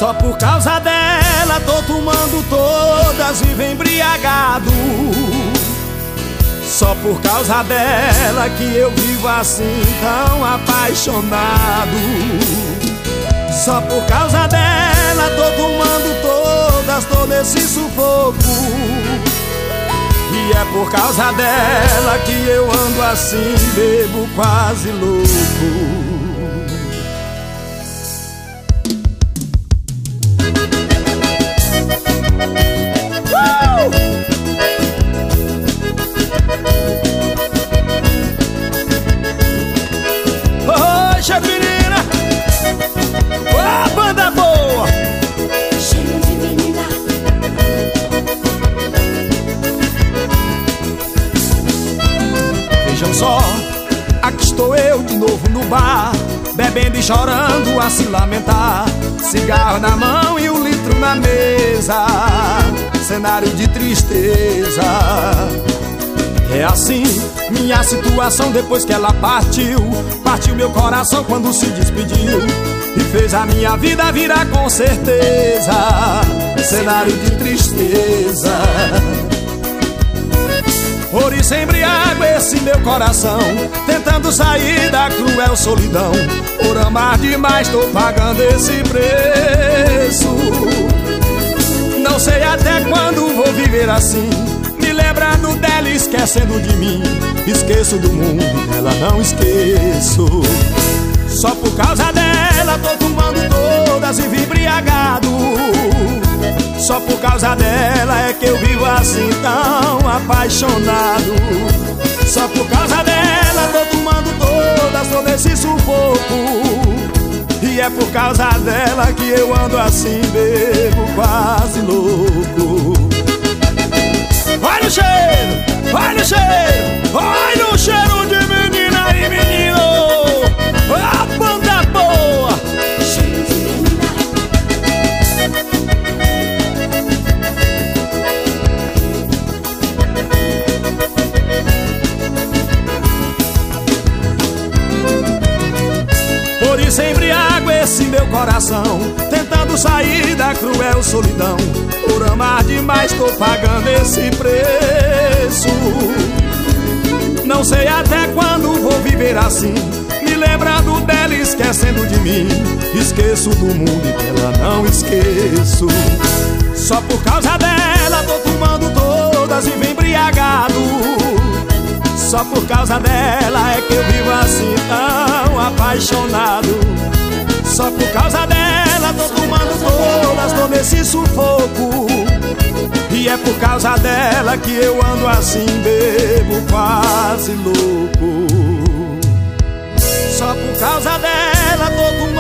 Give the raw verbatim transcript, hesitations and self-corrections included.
Só por causa dela tô tomando todas, vivo embriagado. Só por causa dela que eu vivo assim tão apaixonado. Só por causa dela tô tomando todas, todo esse sufoco. E é por causa dela que eu ando assim, bebo quase louco. Vejam só, aqui estou eu de novo no bar, bebendo e chorando a se lamentar. Cigarro na mão e um litro na mesa, cenário de tristeza. É assim minha situação depois que ela partiu. Partiu meu coração quando se despediu e fez a minha vida virar com certeza cenário de tristeza. Por isso embriago esse meu coração, tentando sair da cruel solidão. Por amar demais tô pagando esse preço. Não sei até quando vou viver assim, me lembrando dela e esquecendo de mim. Esqueço do mundo, dela não esqueço. Só por causa dela tô tomando todas e vivo embriagado. Só por causa dela é que eu vivo assim tão apaixonado. Só por causa dela tô tomando todas, todo esse sufoco. E é por causa dela que eu ando assim, bebo quase louco. Vai no cheiro, vai no cheiro, vai no cheiro de menina e menino. A banda boa. Cheiro de menina. Por isso embriago esse meu coração, tentando sair da cruel solidão. Por amar demais tô pagando esse preço. Não sei até quando vou viver assim, me lembrando dela e esquecendo de mim. Esqueço do mundo e dela não esqueço. Só por causa dela tô tomando todas e vem embriagado. Só por causa dela é que eu vivo assim tão apaixonado. Só por causa dela tô tomando todas, tô nesse sufoco. E é por causa dela que eu ando assim, bebo quase louco. Só por causa dela tô tomando